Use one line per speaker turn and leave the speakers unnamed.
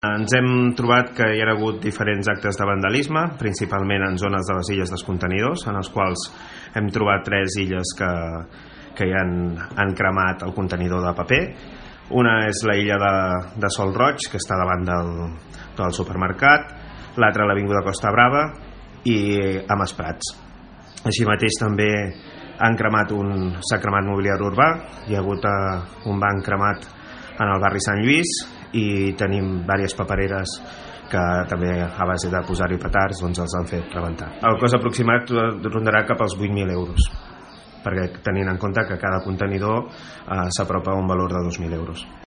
Ens hem trobat que hi ha hagut diferents actes de vandalisme, principalment en zones de les illes dels contenidors, en els quals hem trobat 3 illes que hi han cremat el contenidor de paper. Una és la illa de Sol Roig, que està davant del supermercat, l'altra a l'avinguda Costa Brava i a Masprats. Així mateix també s'ha cremat mobiliari urbà, hi ha hagut un banc cremat en el barri Sant Lluís i tenim diverses papereres que també a base de posar-hi petards els han fet rebentar. El cost aproximat rondarà cap als 8.000 euros, perquè tenint en compte que cada contenidor s'apropa a un valor de 2.000 euros.